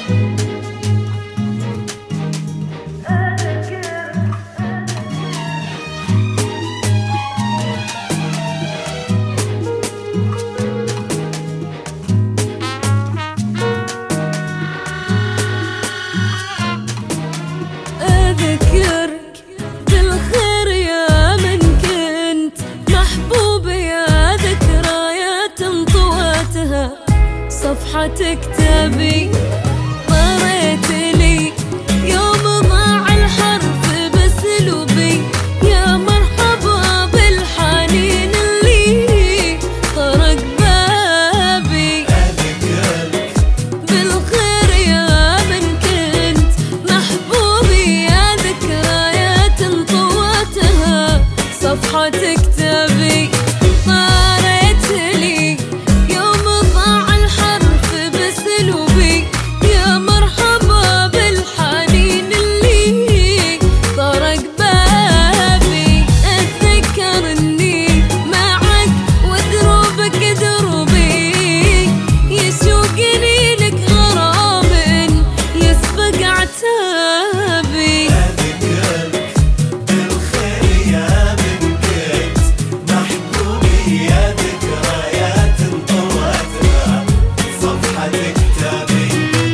أذكرك بالخير يا من كنت محبوب، يا ذكريات انطوتها صفحة كتابي طريت لي يوم ضاع الحرف بسلوبي. يا مرحبا بالحنين اللي طرق بابي. أذكرك بالخير يا من كنت محبوبي، يا ذكريات انطوتها صفحة كتابي طارت لي يوم ضاع الحرف بسلوبي. يا مرحبا بالحنين اللي طرق بابي. أتذكرني معك ودروبك دروبي، يسوقني لك غرام يسبق عتابي. أذكرك بالخير يا من كنت محبوبي، يا ذكريات انطوتها صفحة كتابي.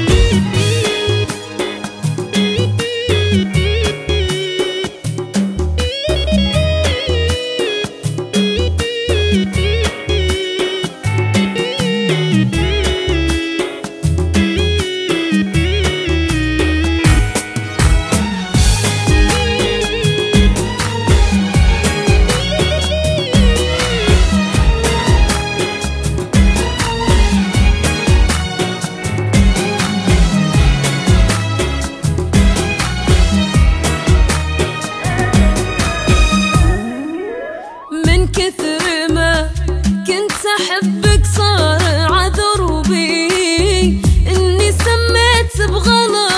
من كثر ما كنت أحبك صار عذر بي إني سميت بغلط